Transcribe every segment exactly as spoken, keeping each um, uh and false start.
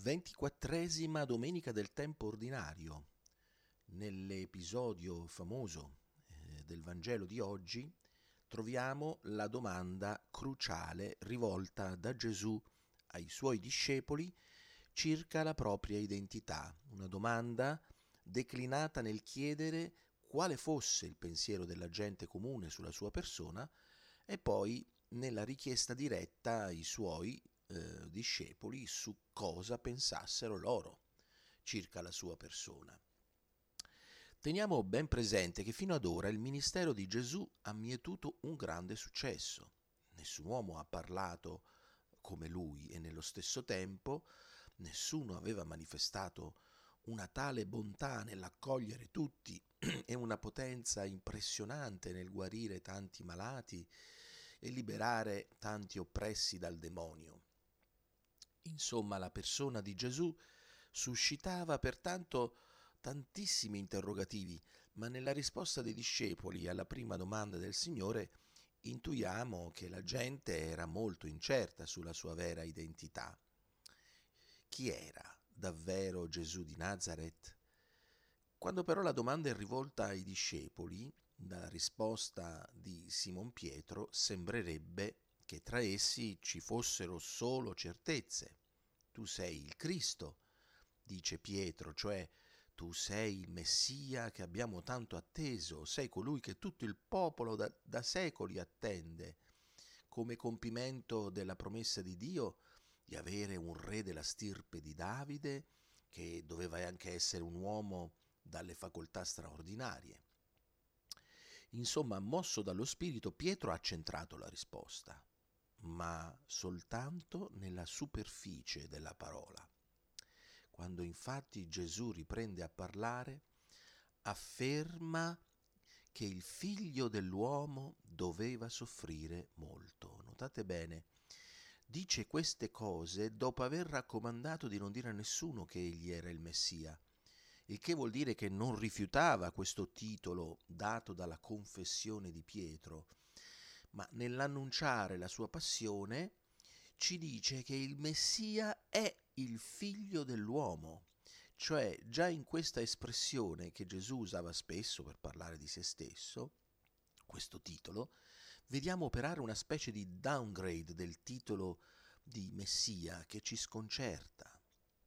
Ventiquattresima domenica del tempo ordinario. Nell'episodio famoso eh, del Vangelo di oggi troviamo la domanda cruciale rivolta da Gesù ai suoi discepoli circa la propria identità, una domanda declinata nel chiedere quale fosse il pensiero della gente comune sulla sua persona e poi nella richiesta diretta ai suoi eh, discepoli su cosa pensassero loro circa la sua persona. Teniamo ben presente che fino ad ora il ministero di Gesù ha mietuto un grande successo. Nessun uomo ha parlato come lui e nello stesso tempo nessuno aveva manifestato una tale bontà nell'accogliere tutti e una potenza impressionante nel guarire tanti malati e liberare tanti oppressi dal demonio. Insomma, la persona di Gesù suscitava pertanto tantissimi interrogativi, ma nella risposta dei discepoli alla prima domanda del Signore intuiamo che la gente era molto incerta sulla sua vera identità. Chi era davvero Gesù di Nazaret? Quando però la domanda è rivolta ai discepoli, dalla risposta di Simon Pietro sembrerebbe che tra essi ci fossero solo certezze. Tu sei il Cristo, dice Pietro, cioè tu sei il Messia che abbiamo tanto atteso, sei colui che tutto il popolo da, da secoli attende, come compimento della promessa di Dio di avere un re della stirpe di Davide, che doveva anche essere un uomo dalle facoltà straordinarie. Insomma, mosso dallo Spirito, Pietro ha centrato la risposta, ma soltanto nella superficie della parola. Quando infatti Gesù riprende a parlare, afferma che il figlio dell'uomo doveva soffrire molto. Notate bene, dice queste cose dopo aver raccomandato di non dire a nessuno che egli era il Messia, il che vuol dire che non rifiutava questo titolo dato dalla confessione di Pietro, ma nell'annunciare la sua passione ci dice che il Messia è il figlio dell'uomo, cioè già in questa espressione che Gesù usava spesso per parlare di se stesso, questo titolo, vediamo operare una specie di downgrade del titolo di Messia che ci sconcerta.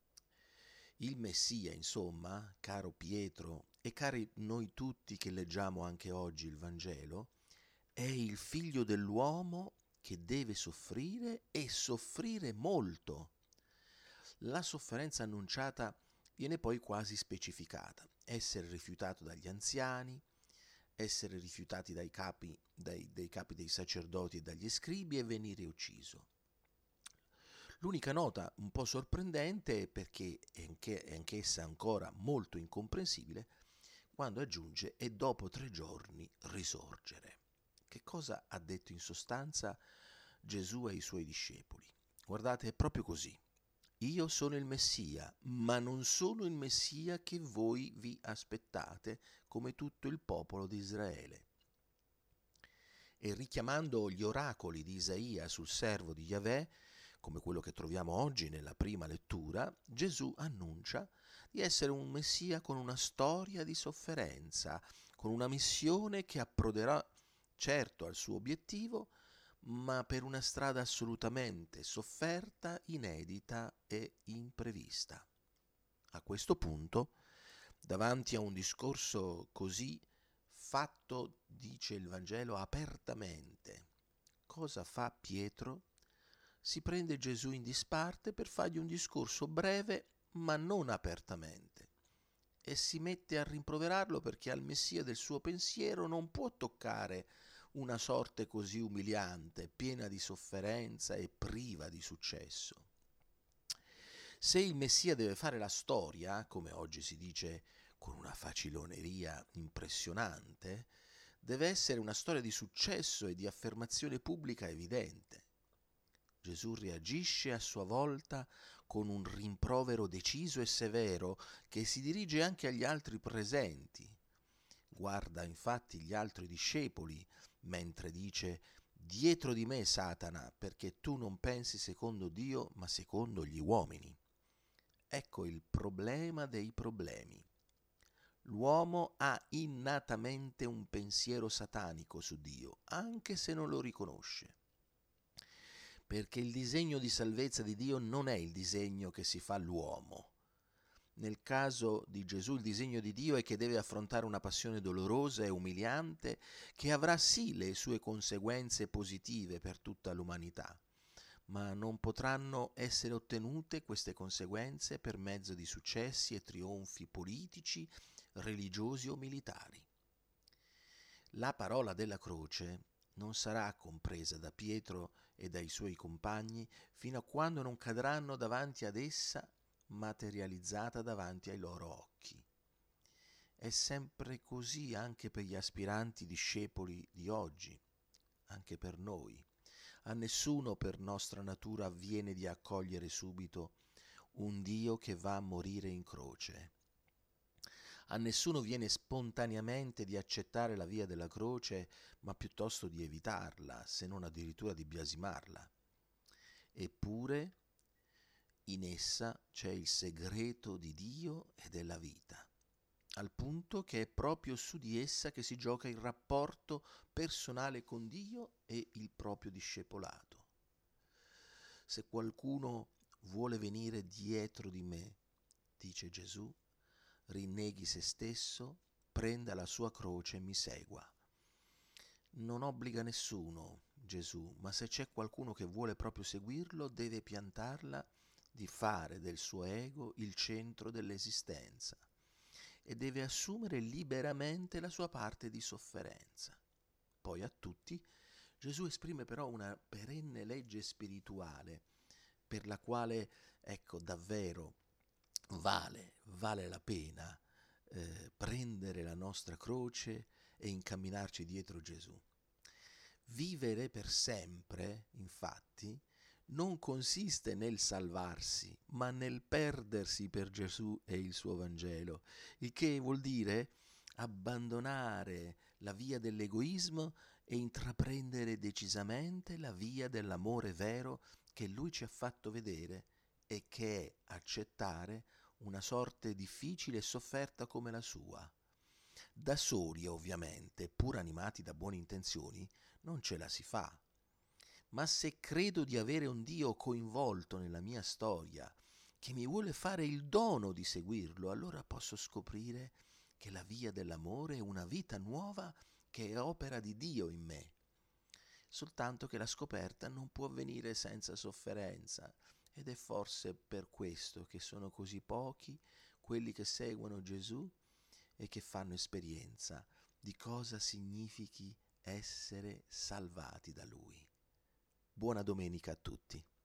Il Messia, insomma, caro Pietro e cari noi tutti che leggiamo anche oggi il Vangelo, è il figlio dell'uomo che deve soffrire e soffrire molto. La sofferenza annunciata viene poi quasi specificata: essere rifiutato dagli anziani, essere rifiutati dai capi, dai, dai capi dei sacerdoti e dagli scribi e venire ucciso. L'unica nota un po' sorprendente è perché è, anche, è anch'essa ancora molto incomprensibile quando aggiunge e dopo tre giorni risorgere. Che cosa ha detto in sostanza Gesù ai suoi discepoli? Guardate, è proprio così. Io sono il Messia, ma non sono il Messia che voi vi aspettate, come tutto il popolo di Israele. E richiamando gli oracoli di Isaia sul servo di Yahweh, come quello che troviamo oggi nella prima lettura, Gesù annuncia di essere un Messia con una storia di sofferenza, con una missione che approderà certo al suo obiettivo, ma per una strada assolutamente sofferta, inedita e imprevista. A questo punto, davanti a un discorso così fatto, dice il Vangelo, apertamente, cosa fa Pietro? Si prende Gesù in disparte per fargli un discorso breve ma non apertamente e si mette a rimproverarlo perché al Messia del suo pensiero non può toccare una sorte così umiliante, piena di sofferenza e priva di successo. Se il Messia deve fare la storia, come oggi si dice con una faciloneria impressionante, deve essere una storia di successo e di affermazione pubblica evidente. Gesù reagisce a sua volta con un rimprovero deciso e severo che si dirige anche agli altri presenti. Guarda infatti gli altri discepoli mentre dice: «Dietro di me, Satana, perché tu non pensi secondo Dio, ma secondo gli uomini». Ecco il problema dei problemi. L'uomo ha innatamente un pensiero satanico su Dio, anche se non lo riconosce. Perché il disegno di salvezza di Dio non è il disegno che si fa l'uomo. Nel caso di Gesù il disegno di Dio è che deve affrontare una passione dolorosa e umiliante che avrà sì le sue conseguenze positive per tutta l'umanità, ma non potranno essere ottenute queste conseguenze per mezzo di successi e trionfi politici, religiosi o militari. La parola della croce non sarà compresa da Pietro e dai suoi compagni fino a quando non cadranno davanti ad essa materializzata davanti ai loro occhi. È sempre così anche per gli aspiranti discepoli di oggi, anche per noi. A nessuno per nostra natura avviene di accogliere subito un Dio che va a morire in croce. A nessuno viene spontaneamente di accettare la via della croce, ma piuttosto di evitarla, se non addirittura di biasimarla. Eppure in essa c'è il segreto di Dio e della vita, al punto che è proprio su di essa che si gioca il rapporto personale con Dio e il proprio discepolato. Se qualcuno vuole venire dietro di me, dice Gesù, rinneghi se stesso, prenda la sua croce e mi segua. Non obbliga nessuno, Gesù, ma se c'è qualcuno che vuole proprio seguirlo, deve piantarla di fare del suo ego il centro dell'esistenza e deve assumere liberamente la sua parte di sofferenza. Poi a tutti Gesù esprime però una perenne legge spirituale per la quale, ecco, davvero vale, vale la pena eh, prendere la nostra croce e incamminarci dietro Gesù. Vivere per sempre, infatti, non consiste nel salvarsi, ma nel perdersi per Gesù e il suo Vangelo, il che vuol dire abbandonare la via dell'egoismo e intraprendere decisamente la via dell'amore vero che Lui ci ha fatto vedere e che è accettare una sorte difficile e sofferta come la sua. Da soli, ovviamente, pur animati da buone intenzioni, non ce la si fa. Ma se credo di avere un Dio coinvolto nella mia storia, che mi vuole fare il dono di seguirlo, allora posso scoprire che la via dell'amore è una vita nuova che è opera di Dio in me. Soltanto che la scoperta non può avvenire senza sofferenza, ed è forse per questo che sono così pochi quelli che seguono Gesù e che fanno esperienza di cosa significhi essere salvati da Lui. Buona domenica a tutti.